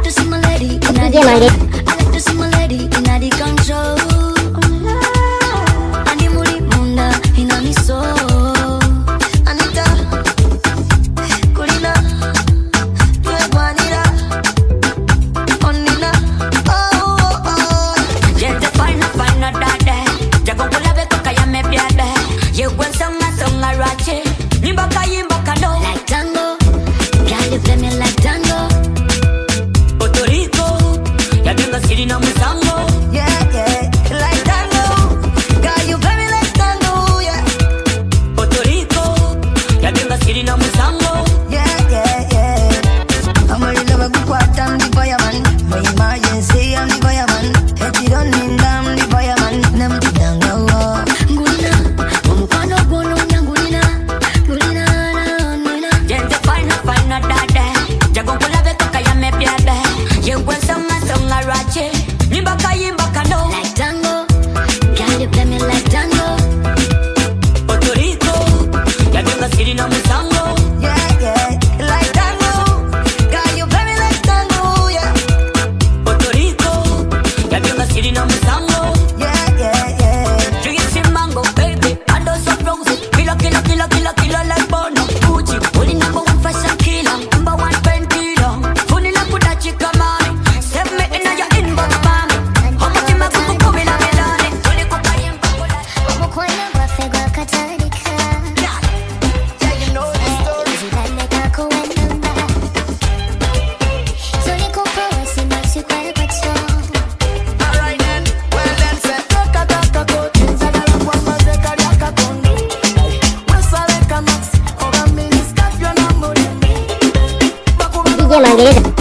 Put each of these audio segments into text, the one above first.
DJ Manggil. DJ Manggil.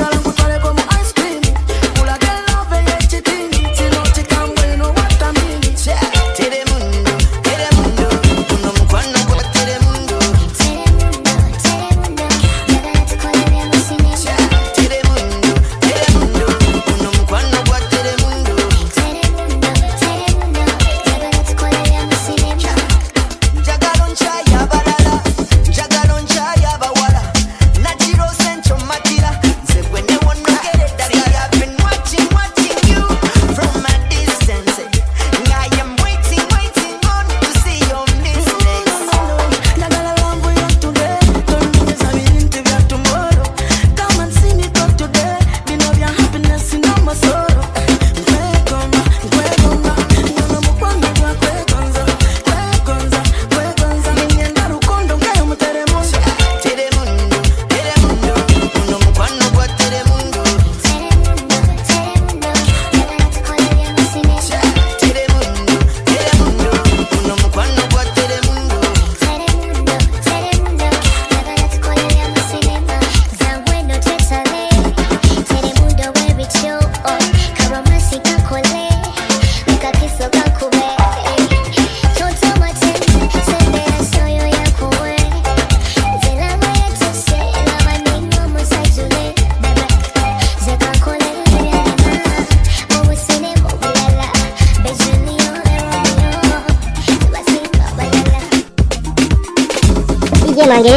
DJ Manggil.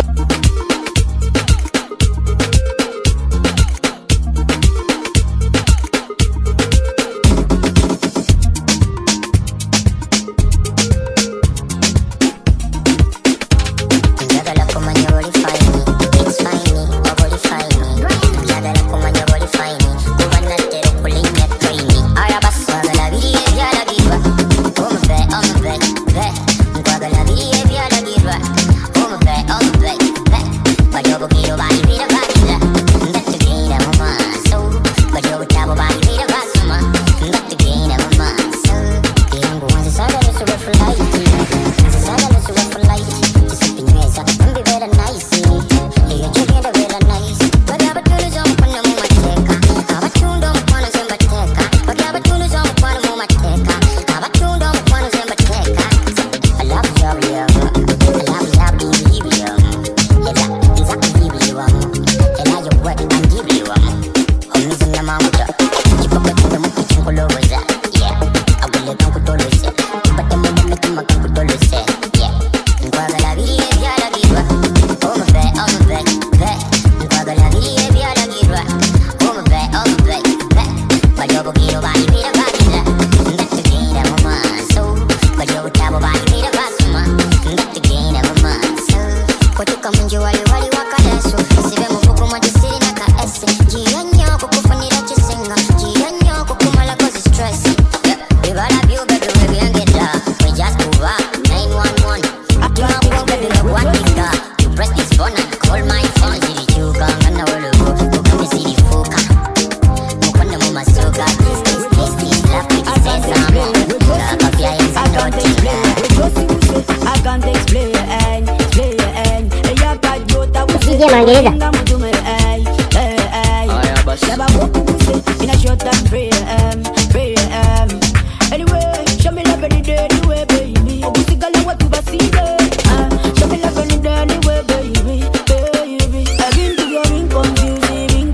On the back. mangereza. Anyway, show me love any day, anyway, baby. Oh, this girl, what you see there? Show me love any day, anyway, baby, baby. I've been to your ring confusing.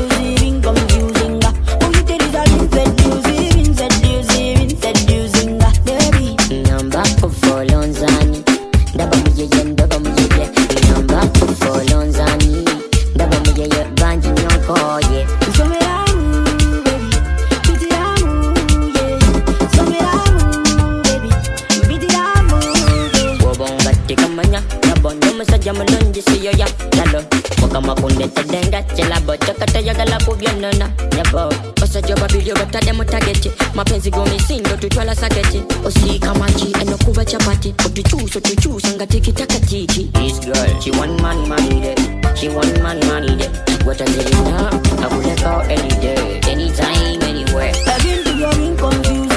Oh, you tell is a ring seducing, baby. Number for Lonzani, daba mujeye. Number for Lonzani, daba mujeye banji nyonko ye. Show me that move, baby. Beat it that move, yeah. Show me that move, baby. Beat it that move, yeah. Wobonga tikamanya, nabondo masaja mulunji siyo ya lalo. Wakama kunde tedenga, chelabo chakata yagala kubyonana. Yabo, osajo babilio batade mutageti. Mapenzi gomi sindo tutwala saketi. Osika machi, eno kuba chapati. Otuchusa ngatiki takatiki. This girl, she one man money day. She one man money day. What a lady now, I will let go any day. Anytime, anywhere. I've been to your ring confusing.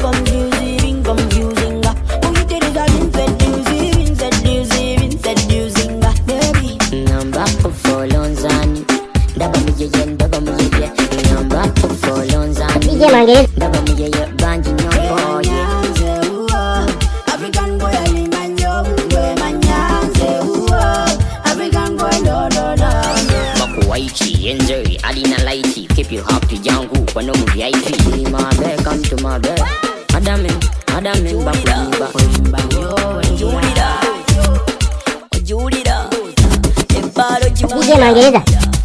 Oh, you tell is a ring seducing, baby. Number for Lonzani, daba mujeye. Number for Lonzani, DJ mangereza. daba mujeye banji nyonko ye. African boy, I live my African boy, no. Makuwaichi, enjoy, adina lighty. Keep you happy, yangu, wano mu VIP. My bed, come to my bed. Adamin, bakuliba. DJ mangereza.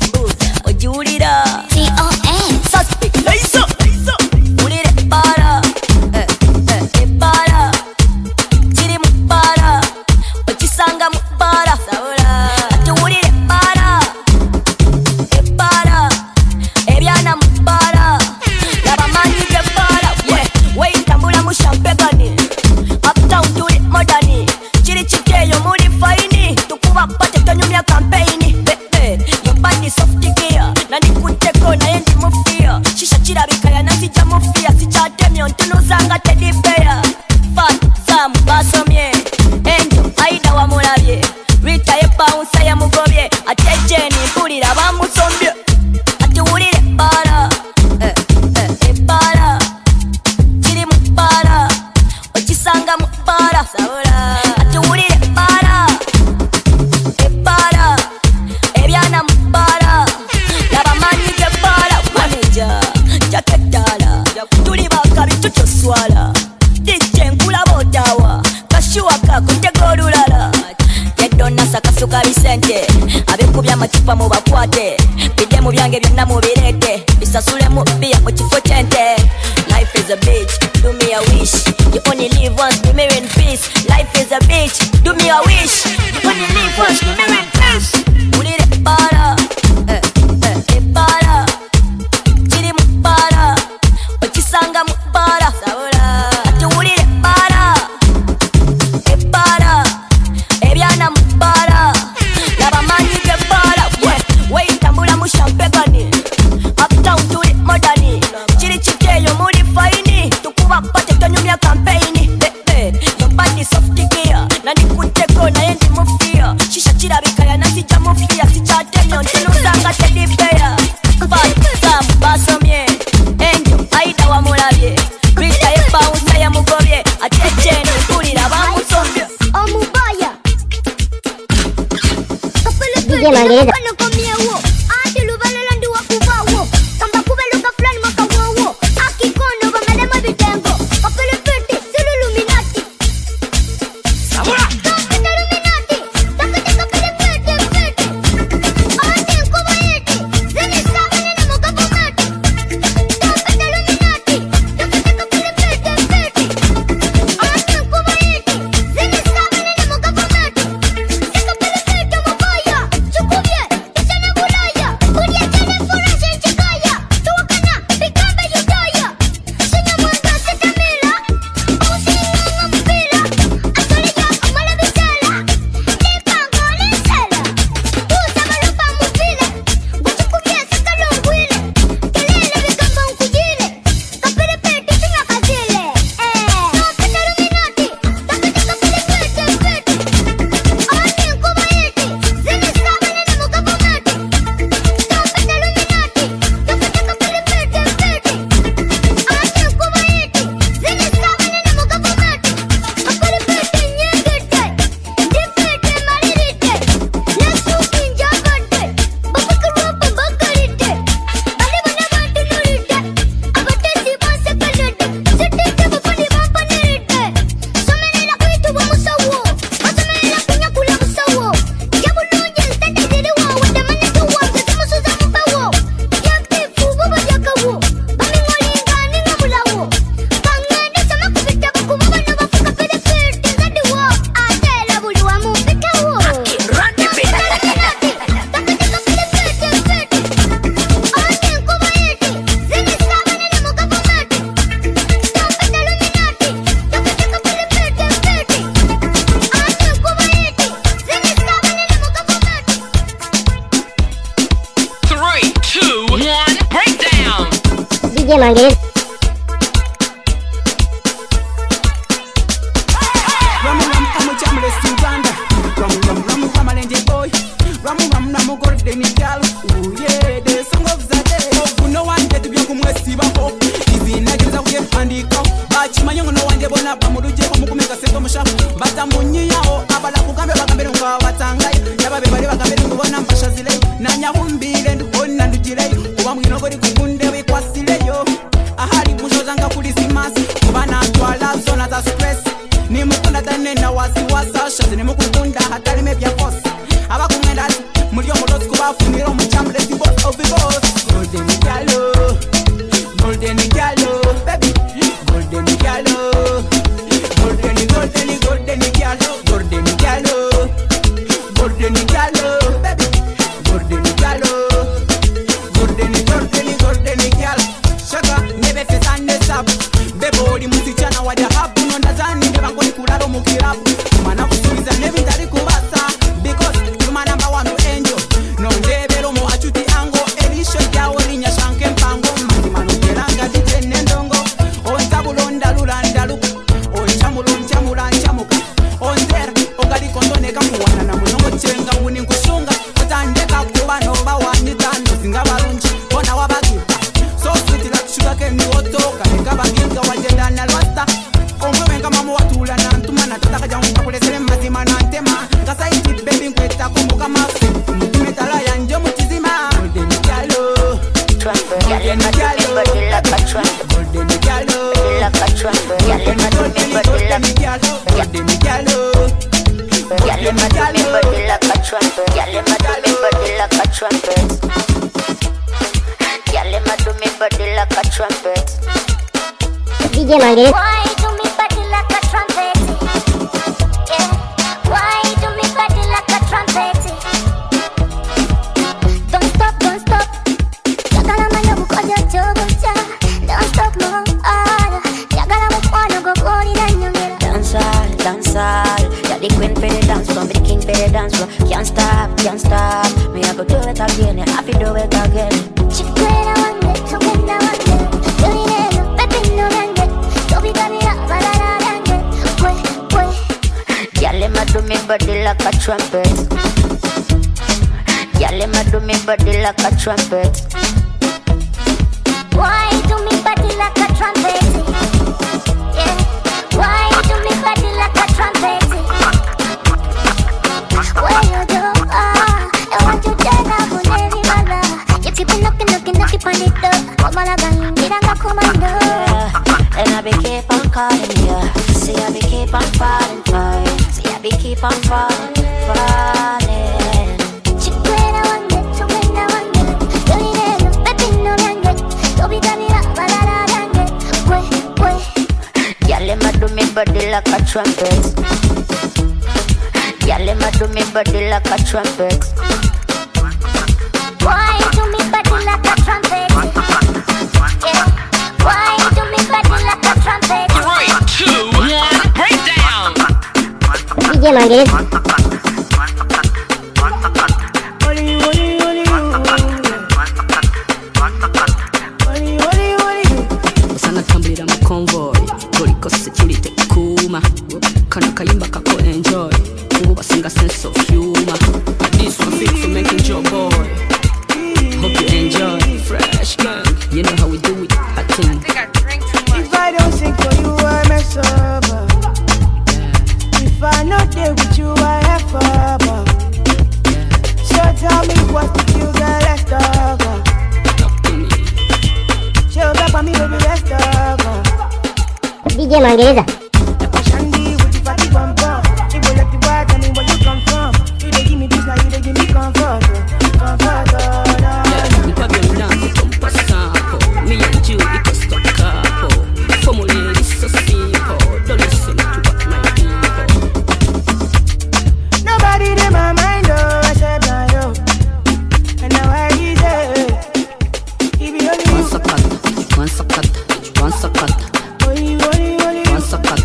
Abekubya amacupa mu bakwate bide mu byange byonna mubirete bisasule mu bia mu kifo kyente. Life is a bitch, do me a wish. You only live once, be me in peace. Life is a bitch, do me a wish. You only live once, be me in peace. Ulire para, para. Chiri mu para, ochisanga mu para. Ati ulire para, para. Ebyana mu para. Laba manyi ke para. Wait, tambula mu champagne. Uptown to the modern. Chiri chikeyo muri fine. Tukuba pate tonyumya campaign. Your body soft gear. Nani kuteko na yendi mufia. Shisha chirabika ya nasi jamufia. Sichatenyo ntinuzanga teddy bear. Fat sam basomye. Enjo aida wa mulabye. Rita ye bounce ya mugobye. Atecheni kulira bamusomye. Omubaya DJ mangereza. DJ Mangereza. DJ Mangereza. Why do me body like a trumpet? Yeah. Why do me body like a trumpet? Don't stop, don't stop. Yagala manya bukoja chobucha. Don't stop mo. Yagala mukwana go kori na nyongera. Dancehall, dancehall. You're the queen for the dance floor, be the king for the dance floor. Can't stop, can't stop. Me I go do it again, I have to do it again. Chikwera wange, chukenda wange. Yoinelo, pepino wange. Tobi kabira, balala wange. We. Y'all let me do me body like a trumpet. Y'all let me do me body like a trumpet. Why do me body like a trumpet? Yeah. Why do me body like a trumpet? Where you do? I want you dead up on every mother. You keep knocking on the door. What malagang, diranga commando. And I be keep on calling you. See I be keep on falling for you. See I be keep on falling. Chikwera wange, chukenda wange. Yoinelo, pepino wange. Tobi kabira, balala wange. We. Y'all let me do me body like a trumpet. Y'all let me do me body like a trumpet. Why do me body like a trumpet? Yeah. Why do me body like a trumpet? 3, 2, 1, breakdown. DJ Mangereza. Sanatambulira mu convoy koliko security kuma kana kayimba kako enjoy ubu basinga sense of humor. This one fit to making your boy. Hope you enjoy. Fresh gang, you know how we do it. I think If I don't sing for you, I mess up. If I not there with you, I have up. So tell me what you got left over. talk to me. Show back on me, baby, rest over. DJ Mangereza. Shandy with the party bum bum. You go let the boy tell me where you come from. You dey give me peace, now you dey give me comfort. Yeah, we pavillon dance from Passapo. Me and you, it was stuck couple. Formula is so simple. Don't listen to what my people. Nobody in my mind, oh, except now you. And now I need it. If you only you. One sakat, one sakat, one sakat, Only, one sakat.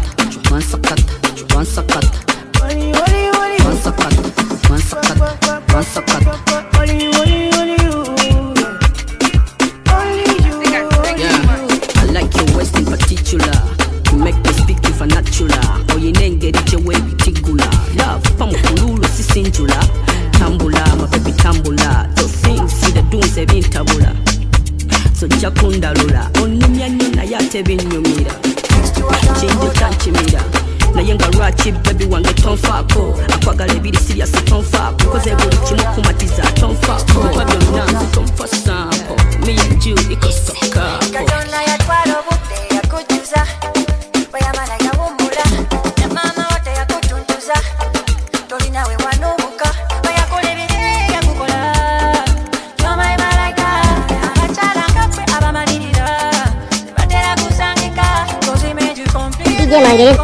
tojja kundalula onnumya nnyo naye ate binnyumira kinjuta nkimira naye nga lwaki bebi wange tonfaako akwagala ebiri sirias tonfaako koze buli kimu kumatiza tonfaako oba byonna nze tonfasaako me and you ikosokaako Kadona yatwala obudde yakujuza bweyamala yawummula ne maama wote yakutuntuza tolinawe wanubuka bayakola ebire yakukola yomaye malayika abakyala ngaffe abamalirira batera kusangika kozi made you completely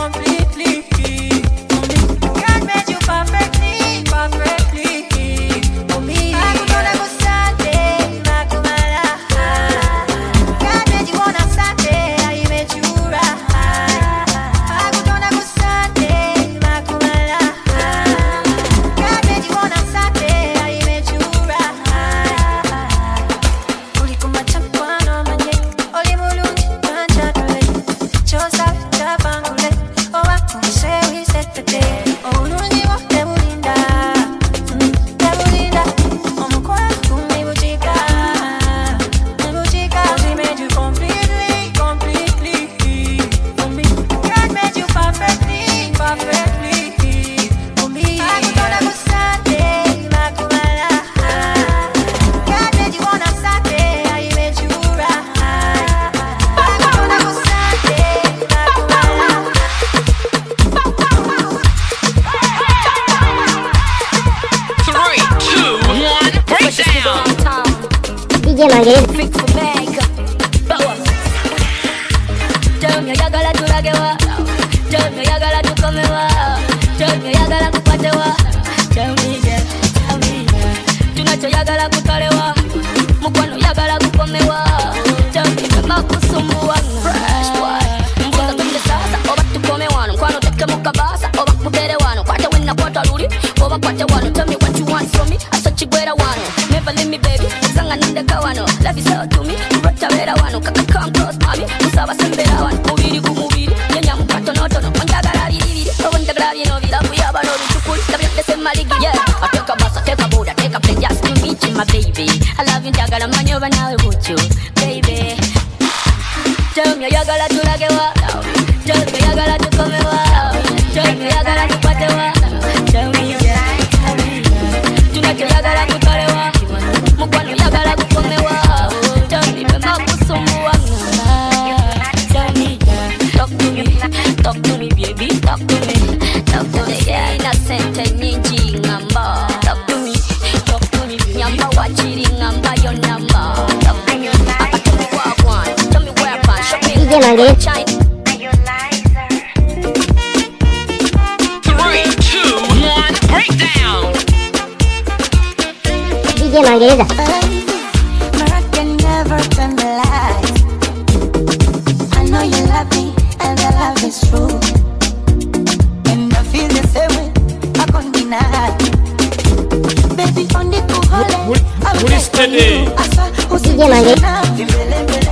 God made you perfectly for me akutola kusante makumala God made you on a Sunday, I made you right. Akutona kusate makumala. God made you on a Sunday, I made you right. Uli kumachapano manye, oli mulungi manchatule. Chosa chapangule, owa kumsewi setete. Olungi wo tebulinda, tebulinda. Omukola kumibuchika, mibuchika. He made you completely for me. God made you perfectly for me. Akutona kusate makumala. God made you on a Sunday, I made you right. Akutona kusate makumala. 3, 2, 1, breakdown. DJ Margarita. Fix for make power. Tell me yagala tulagewa. Tell me yagala tukomewa. Tell me yagala kupatewa. Tell me yeah. Tunacho yagala kutolewa. Mukwano yagala kukomewa. Tell me kama kusumbua. Fresh boy. Mkoza tumde sasa oba tukome wano. Kwano teke mukabasa oba kubere wano. Kwate wina kwata luli oba kwate wano. Tell me what you want from me. Asachigwera wano. Never leave me baby. Sanga nindeka wano. Love is all to me. Rota vera wano. Kaka come close mami. Musaba sembera wano. Mubiri ku mubiri. Nyanya mukato notono. Onjagala liriri. Onjagala bino vilabu yaba no luchukuli. Kabya dese maligi yeah. I take a bus, I take a boat, I take a plane just to meet you my baby. I love you njagala manyoba nawe bucho baby. Tell me yagala tulagewa. Tell me yagala tukomewa. Tell me yagala tupatewa. Tell me yeah. Tunacho yagala kutolewa. Mukwano yagala kukomewa. Tell me kama kusumbua. Tell me talk to me baby, talk to me. Talk to me yeah. Innocent nyingi ngamba. Talk to me nyamba wachiri ngamba yo namba. Talk to me tell me what I want. Tell me where I find shopping. DJ Margarita. China. 3, 2, 1, breakdown. DJ Margarita. I can never turn the lights. I know you love me, and the love is true. And I feel the same way, I can't deny. Baby, on the cool holiday, I'm Steady. DJ Margarita.